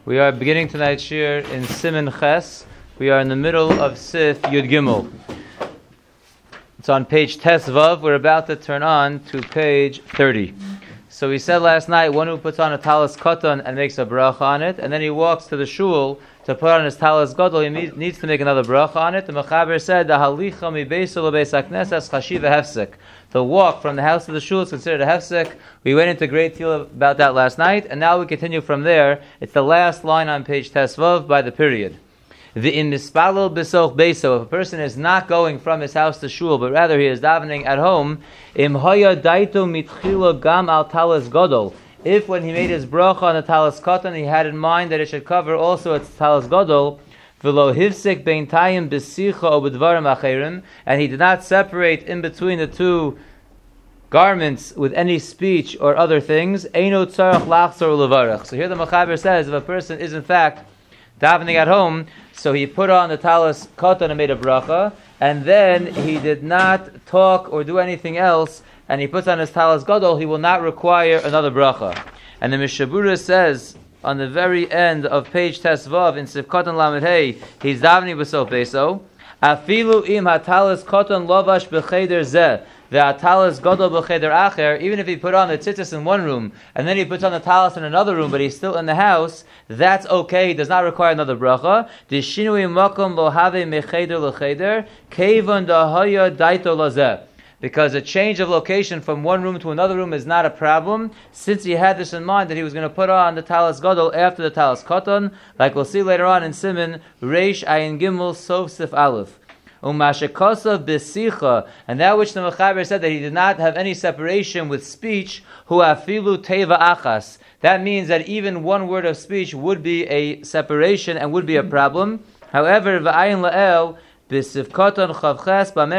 We are beginning tonight's shir in Siman Ches. We are in the middle of Sif Yud Gimel. It's on page Tes Vav. We're about to turn on to page 30. So we said last night, one who puts on a talis katan and makes a bracha on it, and then he walks to the shul to put on his talis gadol, he needs to make another bracha on it. The Mechaber said, "The halicha mi beiso lebeis hakneses chashiva hefsek." The walk from the house to the shul is considered a hefsek. We went into a great deal about that last night, and now we continue from there. It's the last line on page Tesvav by the period. The in mispalel besoch beiso. If a person is not going from his house to shul, but rather he is davening at home, im hoya daito mitchilo gam al talis gadol. If when he made his bracha on the talis katan, he had in mind that it should cover also its talis gadol, v'lo hivsek beintayim besicha o b'dvarim acherim, and he did not separate in between the two garments with any speech or other things, eino tzarach lachzor ulevarach. So here the Mechaber says, if a person is in fact davening at home, so he put on the talis katan and made a bracha, and then he did not talk or do anything else, and he puts on his talis gadol, he will not require another bracha. And the Mishabura says, on the very end of page Tesvav in Sif Katan Lamed Hey, he's davening b'sof beso. Afilu im hatalis katan lovash b'cheder zeh ve'hatalis gadol b'cheder acher. Even if he put on the tzitzis in one room and then he puts on the talis in another room, but he's still in the house, that's okay. He does not require another bracha. Dishinui makom lo have mecheder l'cheder kevon dahaya daito lazeh. Because a change of location from one room to another room is not a problem, since he had this in mind that he was going to put on the talis gadol after the talis katan, like we'll see later on in Siman Reish Ayin Gimel Sof Sif Aleph. Umashikosav besicha, and that which the Mechaber said that he did not have any separation with speech, hu afilu teva achas. That means that even one word of speech would be a separation and would be a problem. However, v'ayin la'el, but look what we saw a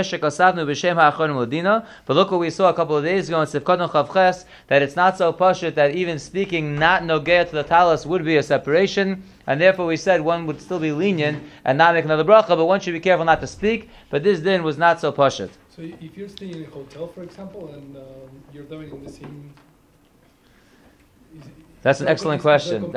couple of days ago in Sifkatan Chavches, that it's not so pashut that even speaking not nogea to the talis would be a separation, and therefore we said one would still be lenient and not make another bracha, but one should be careful not to speak. But this din was not so pashut. So if you're staying in a hotel, for example, and you're doing in the same... That's an excellent question.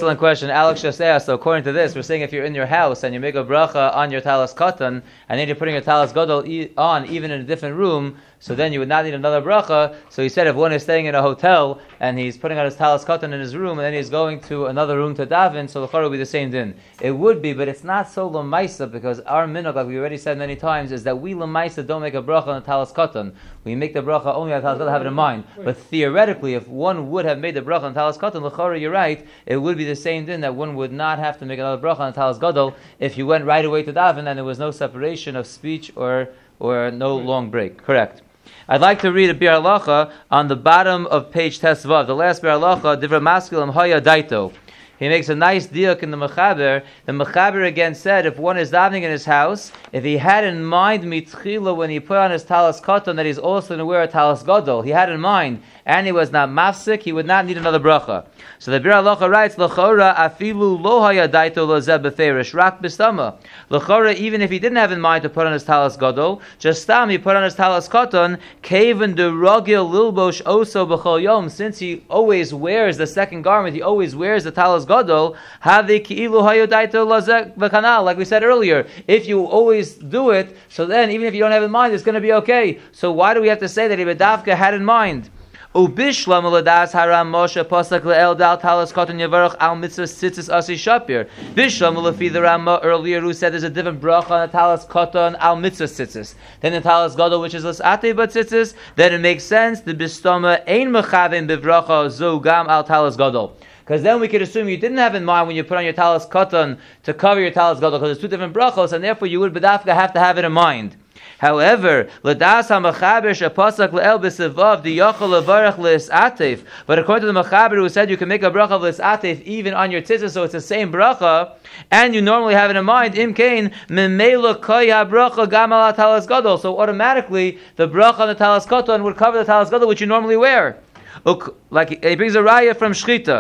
Alex just asked, so according to this, we're saying if you're in your house and you make a bracha on your talis katan, and then you're putting your talis gadol on even in a different room, so then you would not need another bracha. So he said if one is staying in a hotel and he's putting on his talis katan in his room and then he's going to another room to daven, so the chara would be the same din. It would be, but it's not so lemaisa, because our minhag, like we already said many times, is that we lemaisa don't make a bracha on the talis katan. We make the bracha only on the talis gadol, have it in mind. But theoretically, if one would have made the bracha on the talis katan, l'chara, you're right, it would be the same din that one would not have to make another bracha on the talis gadol if you went right away to daven and there was no separation of speech or no long break. Correct. I'd like to read a Bir Halacha on the bottom of page Tesvav. The last Bir Halacha, Divrei Maskilim Hoya Daito. He makes a nice diuk in the Mechaber. The Mechaber again said, if one is davening in his house, if he had in mind mitchila when he put on his talis katan that he's also going to wear a talis gadol, he had in mind, and he was not mafsik, he would not need another bracha. So the Bir Halacha writes, L'chora afilu lo haya daito lozeh beferish rak b'stama. L'chora, even if he didn't have in mind to put on his talis gadol, just stam, he put on his talis katan, kaven de rogil lilbosh oso b'chol yom, since he always wears the second garment, he always wears the talis gadol, havi ki'ilu haya daito lozeh b'kanal, like we said earlier, if you always do it, so then even if you don't have in mind, it's going to be okay. So why do we have to say that he bedavka had in mind? Ubishlam uladas haram Moshe pasak le'el dal talis katan yavarach al mitzvah tzitzis asi shapir. Bishlam ulafi the Rama earlier who said there's a different bracha on the talis katan al mitzvah tzitzis. Then the talis gadol which is l'sate but tzitzis. Then it makes sense the bistoma ein mechavim bivracha zo gam al talis gadol. Because then we could assume you didn't have in mind when you put on your talis katan to cover your talis gadol, because there's two different brachos, and therefore you would bedafka have to have it in mind. However, l'das ha-mechaber shepasak le'el b'sevav d'yachol levarach l'is'atef. But according to the mechaber who said you can make a bracha of l'is'atef even on your tzitzis, so it's the same bracha, and you normally have it in mind, im kain memela koy ha-bracha gam al talis gadol. So automatically the bracha on the talis katan would cover the talis gadol which you normally wear. Like he brings a raya from Shchita.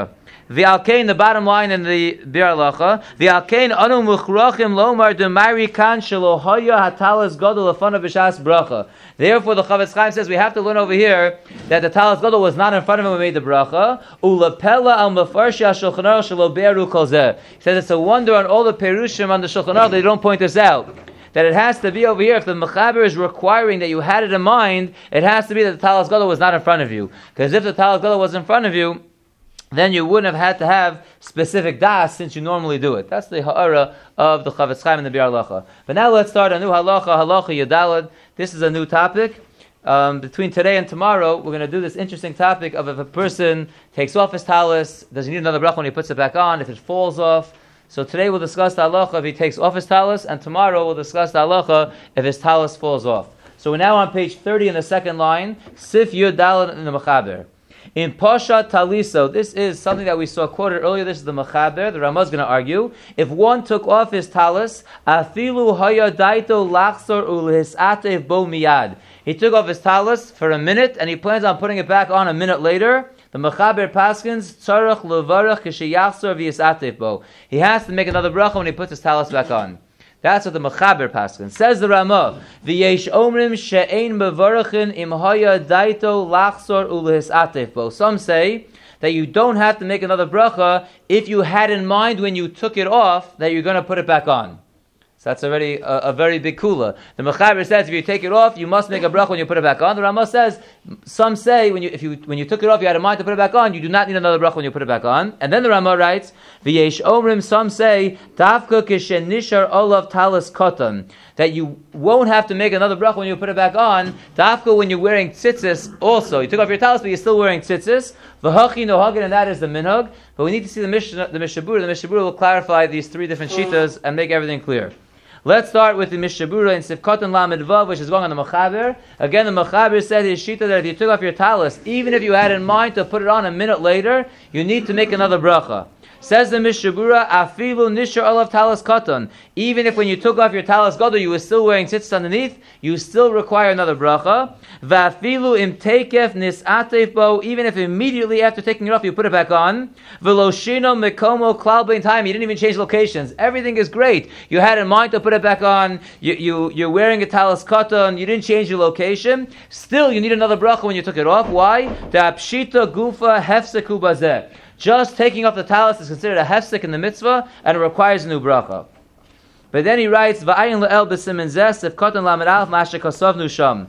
V'alkein, the bottom line in the Bir Halacha, V'alkein anu muchrachim lomar demari kan shelo haya hatalas gadol lefanav b'shas bracha. Therefore, the Chavetz Chaim says we have to learn over here that the talas gadol was not in front of him when we made the bracha. Ulapela al mefarshi Shulchan Aruch shelo be'eru kol zeh. He says it's a wonder on all the perushim on the Shulchan Aruch they don't point this out. That it has to be over here. If the Mechaber is requiring that you had it in mind, it has to be that the talas gadol was not in front of you. Because if the talas gadol was in front of you, then you wouldn't have had to have specific das since you normally do it. That's the ha'ara of the Chavetz Chaim and the Bir Halacha. But now let's start a new halacha, halacha yadalad. This is a new topic. Between today and tomorrow, we're going to do this interesting topic of if a person takes off his talis, does he need another bracha when he puts it back on, if it falls off. So today we'll discuss the halacha if he takes off his talis, and tomorrow we'll discuss the halacha if his talis falls off. So we're now on page 30 in the second line, Sif Yud Daled in the Mechaber. In Pasha Taliso, this is something that we saw quoted earlier. This is the Mechaber. The Ramah is going to argue. If one took off his talis, Afilu Haya Daito Lachsor Ulhisatev Bo Miyad. He took off his talis for a minute, and he plans on putting it back on a minute later. The Mechaber Paskins Tzarech Levarach Kishiyachsor V'Yisatev Bo. He has to make another bracha when he puts his talis back on. That's what the Mechaber Paskins says. The Ramah, V'yesh Omrim She'ein Mevarachin Im Haya Daito Lachsor Ulhisatev Bo. Some say that you don't have to make another bracha if you had in mind when you took it off that you're going to put it back on. So that's already a very big kula. The Mechaber says if you take it off, you must make a bracha when you put it back on. The Ramah says, some say when you took it off, you had in mind to put it back on, you do not need another bracha when you put it back on. And then the Ramah writes, V'yesh Omrim, some say, Tafka kishen nishar olav talis kotan, that you won't have to make another bracha when you put it back on. Tafka when you're wearing tzitzis also. You took off your talis, but you're still wearing tzitzis. V'hachi nohagin, and that is the minhag. But we need to see the Mishabura. The Mishabura will clarify these three different shitas and make everything clear. Let's start with the Mishabura in Sifkatan Lamed Vav, which is going on the Mechaber. Again, the Mechaber said his shita that if you took off your talis, even if you had in mind to put it on a minute later, you need to make another bracha. Says the Mishabura, Afilu Nishar Olav Talis Katan. Even if when you took off your talis gadol, you were still wearing tzitzis underneath, you still require another bracha. Va'afilu im tekef nis'atef bo. Even if immediately after taking it off, you put it back on. Veloshino mekomo klal bein time. You didn't even change locations. Everything is great. You had in mind to put it back on. You're wearing a talis katan. You didn't change your location. Still, you need another bracha when you took it off. Why? Da'apshita gufa hefseku bazeh. Just taking off the talis is considered a hefsek in the mitzvah, and it requires a new bracha. But then he writes, V'ayin le'el b'simen zeh sefkatan lamed alef ma'asher kasavnu sham.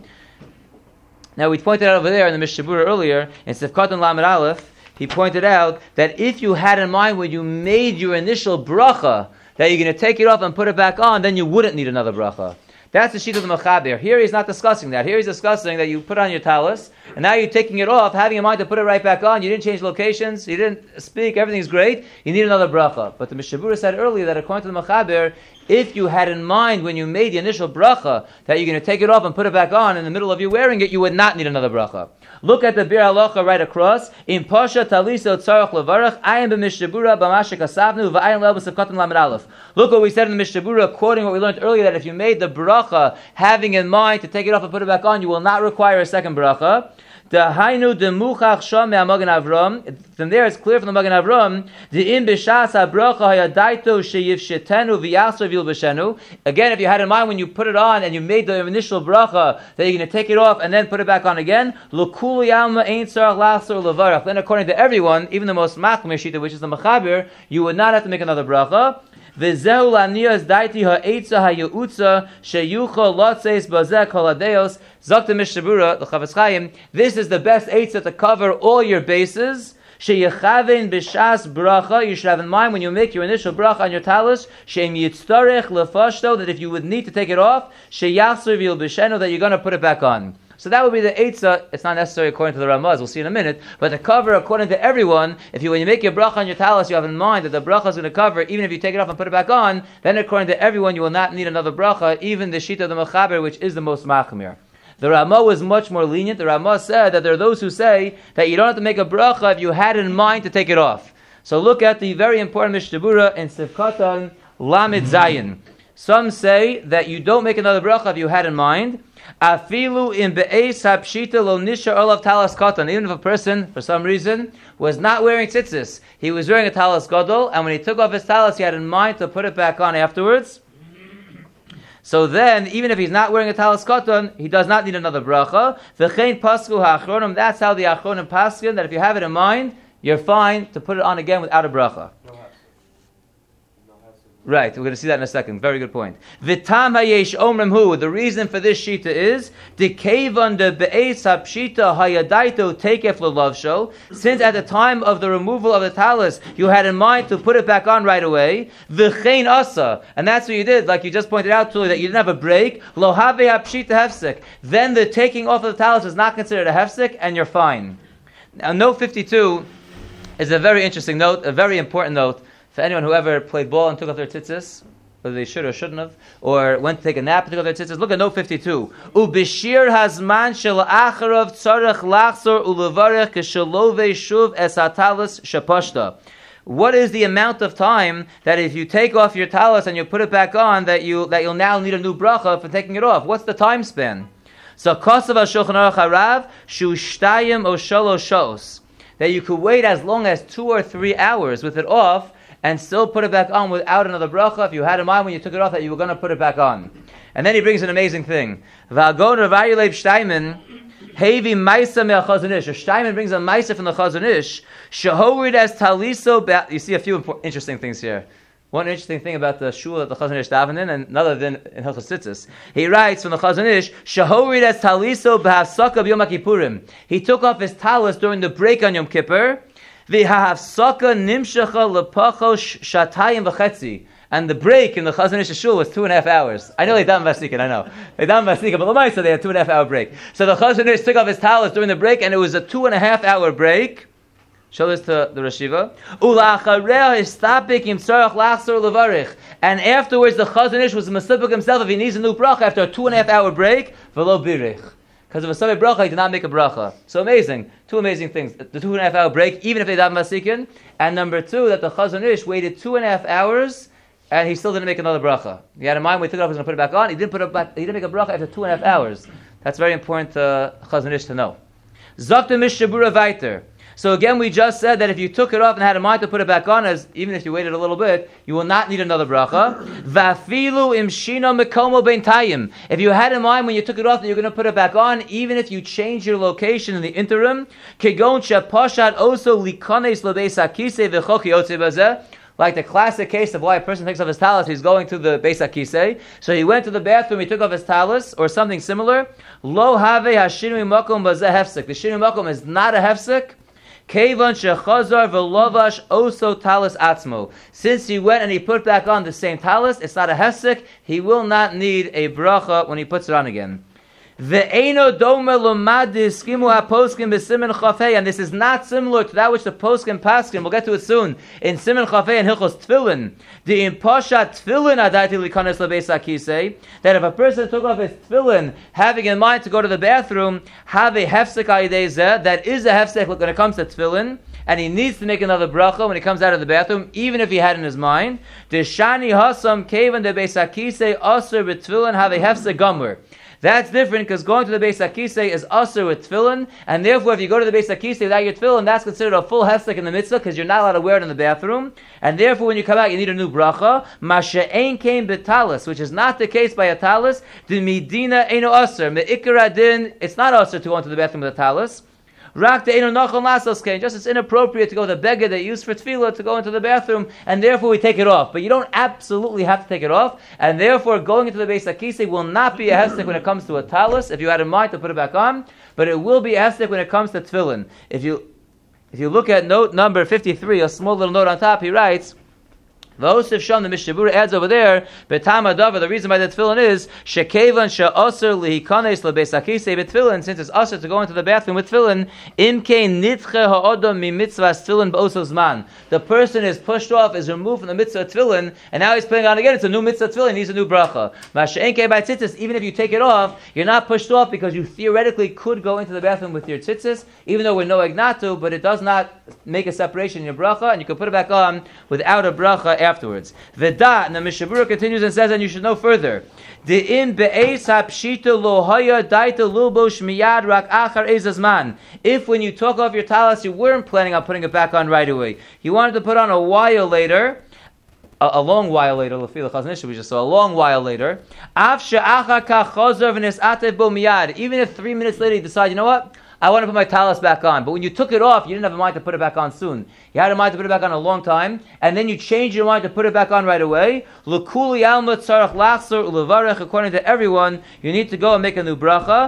Now we pointed out over there in the Mishabura earlier, in Sefkatan Lamed Aleph, he pointed out that if you had in mind when you made your initial bracha, that you're going to take it off and put it back on, then you wouldn't need another bracha. That's the sheet of the Mechaber. Here he's not discussing that. Here he's discussing that you put on your talis, and now you're taking it off, having in mind to put it right back on. You didn't change locations, you didn't speak, everything's great. You need another bracha. But the Mishabura said earlier that according to the Mechaber, if you had in mind when you made the initial bracha that you're going to take it off and put it back on in the middle of you wearing it, you would not need another bracha. Look at the Bir Halacha right across. In Pasha Taliso Tzarech Levarach, Ayin b'Mishabura b'Mashik Asavnu v'Ayin le'el b'Sefkatan Lamed Aleph. Look what we said in the Mishabura, quoting what we learned earlier, that if you made the bracha having in mind to take it off and put it back on, you will not require a second bracha. From there it's clear from the Magen Avram, again, if you had in mind when you put it on and you made the initial bracha that you're going to take it off and then put it back on again, then according to everyone, even the most machmir shita, which is the Mechaber, you would not have to make another bracha. This is the best eitzah to cover all your bases. You should have in mind when you make your initial bracha on your talis, that if you would need to take it off, that you're going to put it back on. So that would be the eitzah. It's not necessary according to the Ramaz, we'll see in a minute, but to cover according to everyone, when you make your bracha on your talis, you have in mind that the bracha is going to cover, even if you take it off and put it back on, then according to everyone, you will not need another bracha, even the shita of the Mechaber, which is the most machmir. The Ramah was much more lenient. The Ramah said that there are those who say that you don't have to make a bracha if you had in mind to take it off. So look at the very important Mishabura in Sifkatan Lamed Zayin. Some say that you don't make another bracha if you had in mind. Afilu in be'es hapshita lo nisha olav talas katan. Even if a person, for some reason, was not wearing tzitzis, he was wearing a talis gadol, and when he took off his talis, he had in mind to put it back on afterwards. So then, even if he's not wearing a talis katan, he does not need another bracha. V'chein pasku ha'achronim. That's how the achronim paskin, that if you have it in mind, you're fine to put it on again without a bracha. Right, we're going to see that in a second. Very good point. V'tam hayesh omrim hu. The reason for this shita is dikevan de be'es hapshita hayadaito takef lelavsho. Since at the time of the removal of the talis, you had in mind to put it back on right away. V'chein asa, and that's what you did, like you just pointed out to, that you didn't have a break. Lo have hapshita hefsek. Then the taking off of the talis is not considered a hefsek, and you're fine. Now, note 52 is a very interesting note, a very important note. For anyone who ever played ball and took off their tzitzis, whether they should or shouldn't have, or went to take a nap and took off their tzitzis, look at note 52. Ubishir hazman shel acharav tzarech lachzor ulevarech keshelove shuv es hatalis shapashta. What is the amount of time that if you take off your talis and you put it back on, that you'll now need a new bracha for taking it off? What's the time span? So kosav ha-shulchan aruch harav shu shtayim o shalosh shos. That you could wait as long as 2 or 3 hours with it off, and still put it back on without another bracha, if you had in mind when you took it off that you were going to put it back on. And then he brings an amazing thing. V'agon Ravayulev Shtaiman, Hevi Maisa me'achazon ish. Shtaiman brings a Maisa from the Chazon Ish, Shehorid as Taliso. You see a few interesting things here. One interesting thing about the shul that the Chazon Ish davened in, and another than in Hilchos Tzitzis. He writes from the Chazon Ish, Shehorid as Taliso b'hafsaka b'Yom HaKippurim. He took off his talis during the break on Yom Kippur, V'ha'afsaka nimshacha lepachosh shatayim v'chetzi. And the break in the Chazon Ish shul was 2.5 hours. I know they done Vasikin, I know. They done Vasikin, but Lamaisa they had 2.5 hour break. So the Chazon Ish took off his talis during the break, and it was a 2.5 hour break. Show this to the Rashiva. And afterwards the Chazon Ish was Masipuk himself if he needs a new bracha after a 2.5 hour break. V'lo birich. Because of a Sabbath bracha, he did not make a bracha. So amazing. Two amazing things. The 2.5 hour break, even if they daven Vasikin. And number 2, that the Chazon Ish waited 2.5 hours and he still didn't make another bracha. He had in mind when he took it off, he was going to put it back on. He didn't make a bracha after 2.5 hours. That's very important to Chazon Ish to know. Zakta Mishabura Vaiter. So again, we just said that if you took it off and had in mind to put it back on, as even if you waited a little bit, you will not need another bracha. Vafilu imshino mekomo beintayim. If you had in mind when you took it off that you're going to put it back on, even if you change your location in the interim, kegon sheposhat oso likones lebeis hakisei v'choki yotze bazeh. Like the classic case of why a person takes off his talis, he's going to the Beis HaKisei. So he went to the bathroom, he took off his talis, or something similar. Lo have hashinui makom bazeh hefsek. The shinui makom is not a hefsek. Kevan shechazar v'lovash oso talis atzmo. Since he went and he put back on the same talis, it's not a hefsek. He will not need a bracha when he puts it on again. Ve'eno dome lomadis skimu haposkim b'simen chafei, and this is not similar to that which the poskim paskim. We'll get to it soon in simen chafei and hilchos tefillin. The impasha tefillin adaiti likanes lebeis hakisei, that if a person took off his tefillin, having in mind to go to the bathroom, have a hefsek ayidei zeh, that is a hefsek when it comes to tefillin, and he needs to make another bracha when he comes out of the bathroom, even if he had in his mind. The shani hasam kevan de beis hakisei aser b'tefillin have a hefsek gomer. That's different because going to the Beis HaKisei is usher with tefillin, and therefore if you go to the Beis HaKisei without your tefillin, that's considered a full hefsek in the mitzvah because you're not allowed to wear it in the bathroom, and therefore when you come out you need a new bracha. Masha'ein came b'talis, which is not the case by a talis. The midina eino usher me'ikar adin. It's not usher to go into the bathroom with a talis. Rak de'eino nachon lasos kain. Just it's inappropriate to go to the beggar that you use for tefillah to go into the bathroom, and therefore we take it off. But you don't absolutely have to take it off, and therefore going into the Beis HaKisei will not be a hefsek when it comes to a talis, if you had in mind to put it back on, but it will be a hefsek when it comes to tefillin. If you look at note number 53, a small little note on top, he writes, V'osif Sham, the Mishabura adds over there, B'tam Adava, the reason why the tefillin is, Shekevan she'aser lihikanes lebeis hakisei b'tefillin, since it's aser to go into the bathroom with tefillin, Imkein nitche ha'odam mi mitzvahs tefillin b'oso zman. The person is pushed off, is removed from the mitzvah of tefillin, and now he's putting on again, it's a new mitzvah tefillin, he needs a new bracha. Masha'en kei by tzitzis, even if you take it off, you're not pushed off because you theoretically could go into the bathroom with your tzitzis, even though we're no egnatu, but it does not make a separation in your bracha, and you can put it back on without a bracha afterwards. V'da, and the Mishnah Berurah continues and says, and you should know further, De'im be'ez ha'pshita lo haya daita lilbosh miyad rak achar ezazman. If when you took off your talis, you weren't planning on putting it back on right away, you wanted to put on a while later, a long while later, we just saw a long while later. Even if 3 minutes later you decide, you know what? I want to put my talis back on. But when you took it off, you didn't have a mind to put it back on soon. You had a mind to put it back on a long time, and then you changed your mind to put it back on right away. According to everyone, you need to go and make a new bracha.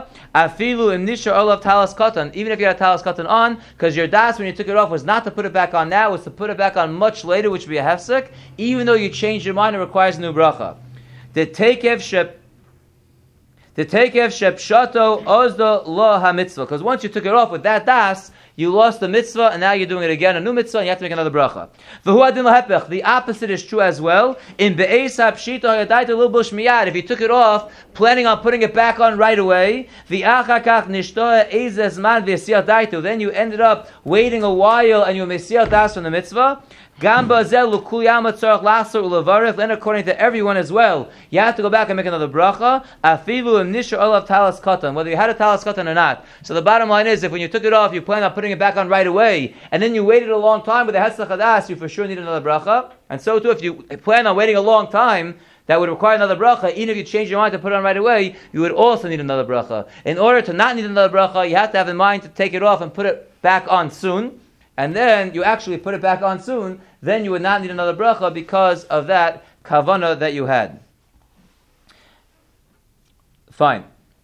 Even if you had a talis katan on, because your das when you took it off was not to put it back on now, it was to put it back on much later, which would be a hefsek. Even though you changed your mind, it requires a new bracha. The takev shepshato ozda lo ha-mitzvah. Because once you took it off with that das, you lost the mitzvah, and now you're doing it again, a new mitzvah, and you have to make another bracha. The opposite is true as well. In be'ez ha'pshita hayadayta lilbosh miyad, if you took it off, planning on putting it back on right away, then you ended up waiting a while, and you mesiyah das from the mitzvah. Then according to everyone as well, you have to go back and make another bracha, whether you had a talis katan or not. So the bottom line is, if when you took it off, you planned on putting it back on right away, and then you waited a long time with the hetzach hadas, you for sure need another bracha. And so too, if you plan on waiting a long time, that would require another bracha. Even if you change your mind to put it on right away, you would also need another bracha. In order to not need another bracha, you have to have in mind to take it off and put it back on soon. And then you actually put it back on soon, then you would not need another bracha because of that kavanah that you had. Fine.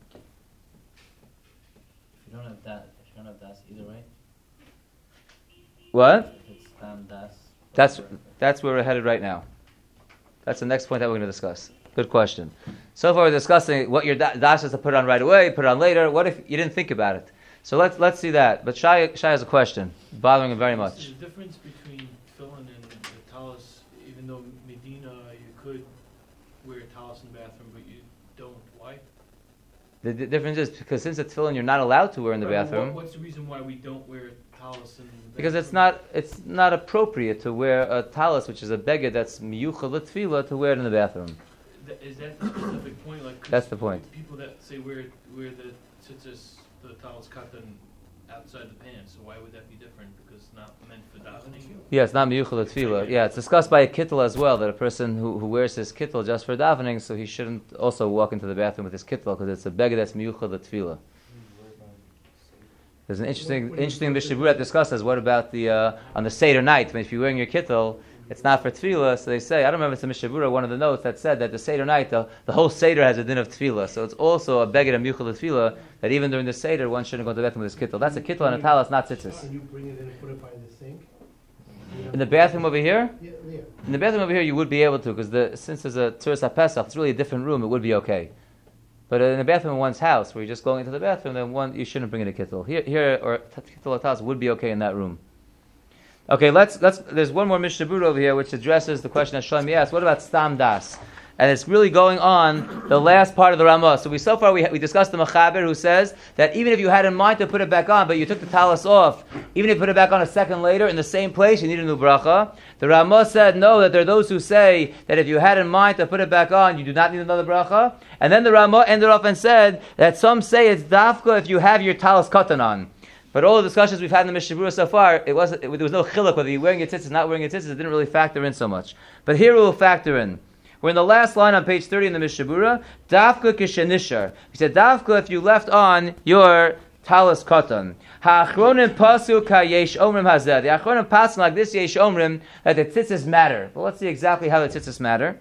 If you don't have das either way. What? If it's das. That's where we're headed right now. That's the next point that we're going to discuss. Good question. So far we're discussing what your das is to put on right away, put it on later. What if you didn't think about it? So let's see that. But Shai has a question, bothering him very much. Is the difference between tefillin and the talis, even though Medina you could wear a talis in the bathroom, but you don't? Why? The difference is because since it's tefillin, you're not allowed to wear in the bathroom. What's the reason why we don't wear talis in the bathroom? Because it's not appropriate to wear a talis, which is a beged that's miyuchal l'tefillah, to wear it in the bathroom. Is that the specific point? Like, that's the point. People that say wear the tzitzis, the talis katan outside the pants, so why would that be different? Because it's not meant for davening? Yeah, it's not miyuchal l'tefillah. Yeah, it's discussed by a kittel as well, that a person who wears his kittel just for davening, so he shouldn't also walk into the bathroom with his kittel, because it's a beged that's miyuchal l'tefillah. There's an interesting Mishnah Berurah that discusses what about the on the Seder night, when if you're wearing your kittel, it's not for tefillah, so they say, I don't remember if it's a Mishnah Berurah, one of the notes that said that the Seder night, the whole Seder has a din of tefillah, so it's also a beged of miyuchal l'tefillah, that even during the Seder, one shouldn't go to the bathroom with his kittel. That's a kittel and a talis, not tzitzis. Can you bring it in and put it by the sink? In the bathroom over here? Yeah. In the bathroom over here, you would be able to, because since there's a Tzuras HaPesach, it's really a different room, it would be okay. But in the bathroom in one's house, where you're just going into the bathroom, then you shouldn't bring in a kittel. Here, or kittel or talis would be okay in that room. Okay, let's. There's one more Mishnah Berurah over here which addresses the question that Shlomi asked. What about stam das? And it's really going on the last part of the Ramah. So so far we discussed the Mechaber who says that even if you had in mind to put it back on, but you took the talis off, even if you put it back on a second later in the same place, you need a new bracha. The Ramah said no, that there are those who say that if you had in mind to put it back on, you do not need another bracha. And then the Ramah ended off and said that some say it's dafka if you have your talis katan on. But all the discussions we've had in the Mishnah Berurah so far, there was no chiluk whether you're wearing your tzitzis, not wearing your tzitzis. It didn't really factor in so much. But here it will factor in. We're in the last line on page 30 in the Mishnah Berurah. Dafka kishenishar. He said, dafka if you left on your talis katan. Ha'achronim pasu ka yesh omrim hazeh. The achronim pasu like this yesh omrim that the tzitzis matter. Well, let's see exactly how the tzitzis matter.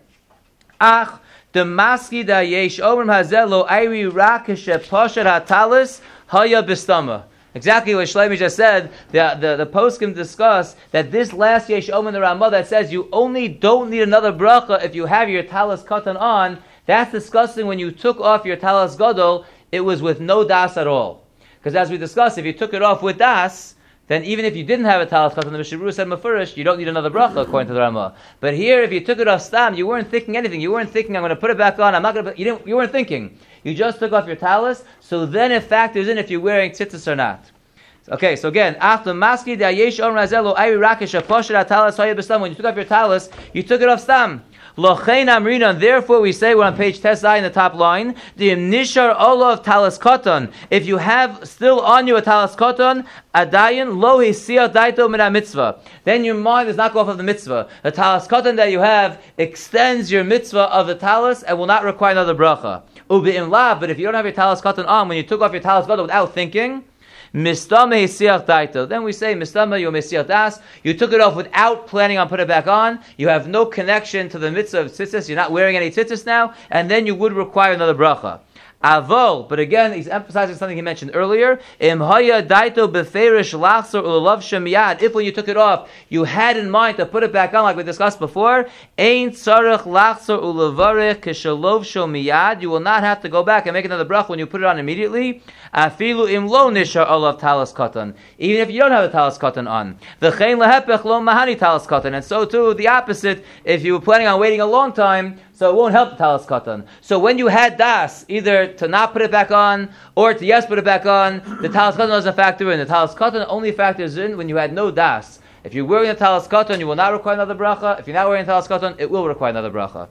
Ach demaski da yesh omrim hazeh lo ayri rakeshe poshet hatalis haya bistama. Exactly what Shlomi just said. The poskim discuss that this last Yesh Omer in the Ramah that says you only don't need another bracha if you have your talis katan on. That's discussing when you took off your talis gadol, it was with no das at all. Because as we discussed, if you took it off with das, then even if you didn't have a talis katan, the Mishnah Berurah said mafurish, you don't need another bracha according to the Ramah. But here, if you took it off stam, you weren't thinking anything. You weren't thinking, I'm going to put it back on. I'm not going to. You weren't thinking. You just took off your talis, so then it factors in if you're wearing tzitzis or not. Okay, so again, after maski da yesh om razelo ayri rakesh aposhet talis hayah b'stam. When you took off your talis, you took it off stam. Lochein amrina, and therefore we say, we're on page Tesai in the top line, the nishar olav talis koton. If you have still on you a talis koton, adayin lo hisiyah daito min mitzvah. Then your mind does not go off of the mitzvah. The talis koton that you have extends your mitzvah of the talis and will not require another bracha. Ubi'im la, but if you don't have your talis koton on, when you took off your talis koton without thinking, Mistama hisiach daito. Then we say mistama you mesiach das. You took it off without planning on putting it back on. You have no connection to the mitzvah of tzitzis. You're not wearing any tzitzis now, and then you would require another bracha. Avol, but again, he's emphasizing something he mentioned earlier. Im haya daito beferish lachzor ulalav shemiyad. If when you took it off, you had in mind to put it back on, like we discussed before, ein tzarech lachzor ulavarech kishalov shomiyad. You will not have to go back and make another bracha when you put it on immediately. Afilu im lo nishar olav talis katan. Even if you don't have a talis katan on. V'chein lehepech lo mahani talis katan. And so too, the opposite, if you were planning on waiting a long time, so it won't help the talis katan. So when you had das, either to not put it back on, or to yes put it back on, the talis katan doesn't factor in. The talis katan only factors in when you had no das. If you're wearing a talis katan, you will not require another bracha. If you're not wearing a talis katan, it will require another bracha.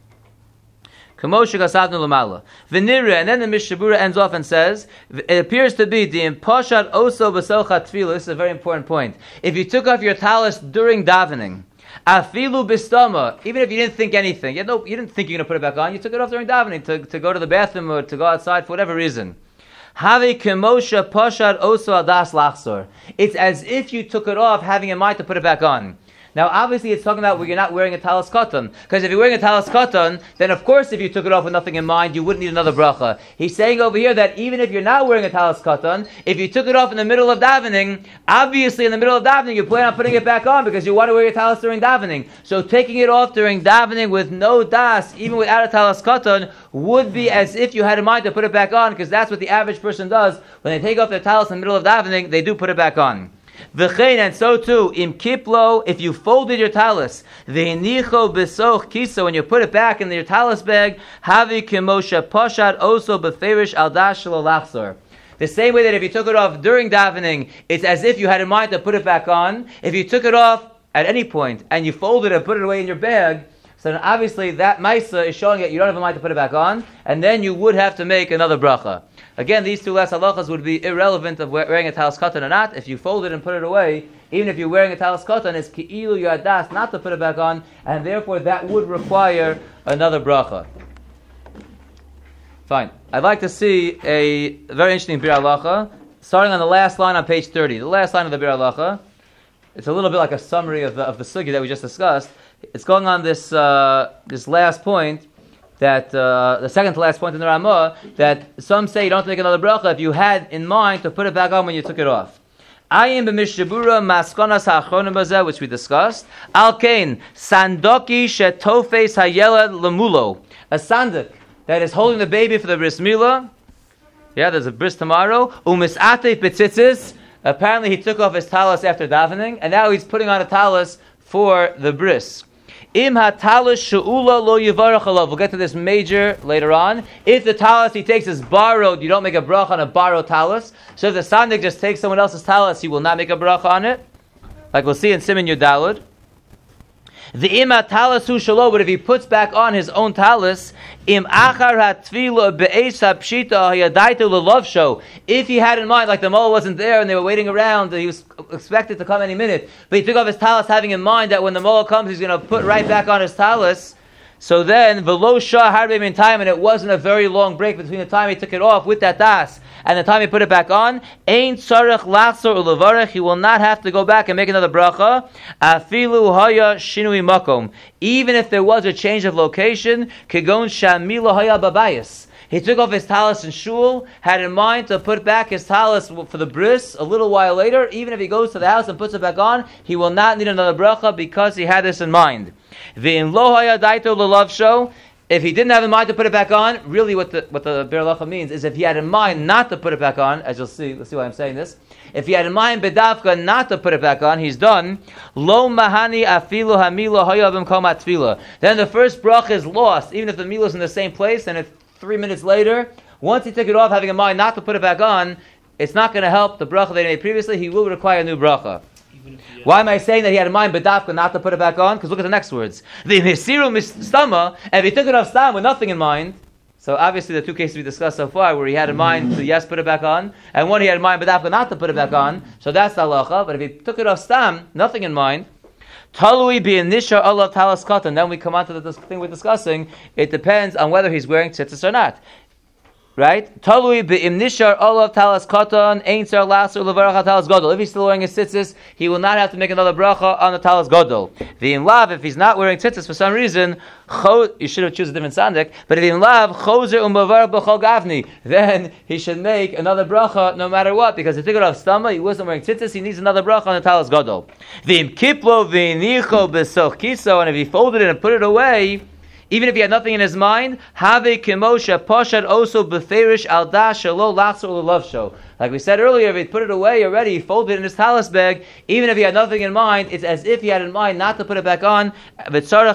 V'nira, and then the Mishabura ends off and says, it appears to be the impashat oso b'socha tefillah. This is a very important point. If you took off your talis during davening, afilu bistama, even if you didn't think anything, you didn't think you're going to put it back on, you took it off during davening to go to the bathroom or to go outside for whatever reason. Have kemosha pashat oso adas lachsor. It's as if you took it off having in mind to put it back on. Now, obviously, it's talking about where you're not wearing a talis katan. Because if you're wearing a talis katan, then of course, if you took it off with nothing in mind, you wouldn't need another bracha. He's saying over here that even if you're not wearing a talis katan, if you took it off in the middle of davening, obviously in the middle of davening, you plan on putting it back on because you want to wear your talis during davening. So taking it off during davening with no das, even without a talis katan, would be as if you had in mind to put it back on, because that's what the average person does. When they take off their talis in the middle of davening, they do put it back on. V'chein, and so too, im kiplo, if you folded your talis, v'hinicho besoch kisa, when you put it back in your talis bag, havi kimosha poshat oso beferish al dash lachzor. The same way that if you took it off during davening, it's as if you had in mind to put it back on. If you took it off at any point and you folded it and put it away in your bag, so then obviously that maisa is showing that you don't have in mind to put it back on, and then you would have to make another bracha. Again, these two last halachas would be irrelevant of wearing a talis katan or not. If you fold it and put it away, even if you're wearing a talis katan, it's ki'ilu yadas not to put it back on, and therefore that would require another bracha. Fine. I'd like to see a very interesting bir halacha, starting on the last line on page 30. The last line of the bir halacha. It's a little bit like a summary of the sugya that we just discussed. It's going on this last point, that the second to last point in the Ramah, that some say you don't have to make another bracha if you had in mind to put it back on when you took it off. Ayin b'mishabura maskonas ha'achronim bazeh, which we discussed. Al kain sandoki shetofes hayelad lemulo, a sandik that is holding the baby for the bris milah. Yeah, there's a bris tomorrow. Umisate betzitzis. Apparently he took off his talis after davening, and now he's putting on a talis for the bris. Im hatalis she'ula lo yivarach alav. We'll get to this major later on. If the talis he takes is borrowed, you don't make a bracha on a borrowed talis. So if the sandik just takes someone else's talis, he will not make a bracha on it. Like we'll see in Siman Yudalud. The im hatalis hu shelo, but if he puts back on his own talis, im achar hatvila be'es hapshita hayadaitu lelovsho. If he had in mind, like the mullah wasn't there and they were waiting around, he was expected to come any minute, but he took off his talis having in mind that when the mullah comes, he's going to put right back on his talis. So then, v'lo shah harbe min time, and it wasn't a very long break between the time he took it off with that das and the time he put it back on. Ein tzarech lachzor ulevarech. He will not have to go back and make another bracha. Afilu haya shinui makom. Even if there was a change of location, kegon shamila haya babayis. He took off his talis in shul, had in mind to put back his talis for the bris a little while later. Even if he goes to the house and puts it back on, he will not need another bracha because he had this in mind. If he didn't have in mind to put it back on, really what the bir halacha means is if he had in mind not to put it back on, as let's see why I'm saying this. If he had in mind bedavka not to put it back on, he's done. Lo mahani afilu hamila hayavim komat tefila. Then the first bracha is lost, even if the meal is in the same place, and if 3 minutes later, once he took it off having in mind not to put it back on, it's not going to help the bracha that he made previously. He will require a new bracha. Even if he Why am I saying that he had in mind bedafka not to put it back on? Because look at the next words. The misiru mistama, and if he took it off stam with nothing in mind, so obviously the two cases we discussed so far, where he had in mind to yes put it back on, and one he had in mind bedafka not to put it back on, so that's the halacha. But if he took it off stam, nothing in mind, talui bi'nishar Allah talas katan, then we come on to the thing we're discussing, it depends on whether he's wearing tzitzis or not. Right? Talui be'imnishar olav talas katan ein tzar laser levarach talas gadol. If he's still wearing his tzitzis, he will not have to make another bracha on the talas gadol. V'im lav, if he's not wearing tzitzis for some reason, you should have chosen a different sandik. But if in lav chozer umavar b'chol gavni, then he should make another bracha no matter what, because if he took it off stama, he wasn't wearing tzitzis, he needs another bracha on the talas gadol. V'im kiplo v'inicho b'soch kiso, and if he folded it and put it away, even if he had nothing in his mind, have kimosha poshad also beferish al dash lo lachzor ulavsho. Like we said earlier, if he put it away already, he folded it in his talis bag. Even if he had nothing in mind, it's as if he had in mind not to put it back on. And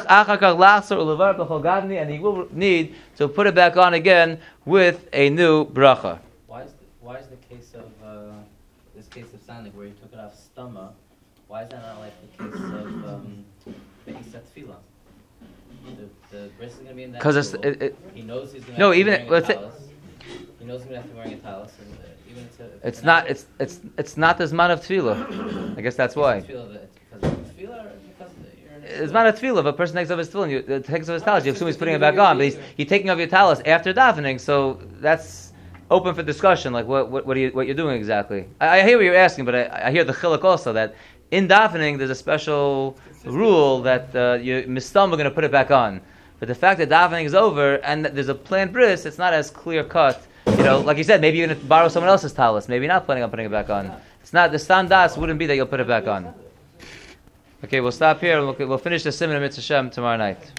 he will need to put it back on again with a new bracha. Why is the case of this case of Sandik where he took it off stama? Why is that not like the case of Be'isat Tefillah? The bris is going to be in that. Because he knows he's going to no, have to even be wearing a talis. He knows he's going to have to be wearing a talis, and even it's not it's not the zman of tefillah. I guess that's why. Because of tefillah, or because It's not a tefillah. If a person takes off his tefillin, takes off his talis, you assume he's putting it back on, but he's taking off your talis after davening. So that's open for discussion. Like what you're doing exactly. I hear what you're asking, but I hear the chiluk also that in davening there's a special rule that you mistam are going to put it back on. But the fact that davening is over and that there's a planned bris, it's not as clear cut. Like you said, maybe you're going to borrow someone else's talis. Maybe you're not planning on putting it back on. It's not the standas wouldn't be that you'll put it back on. Okay, we'll stop here and we'll finish the Simon Mitzvah Shem tomorrow night.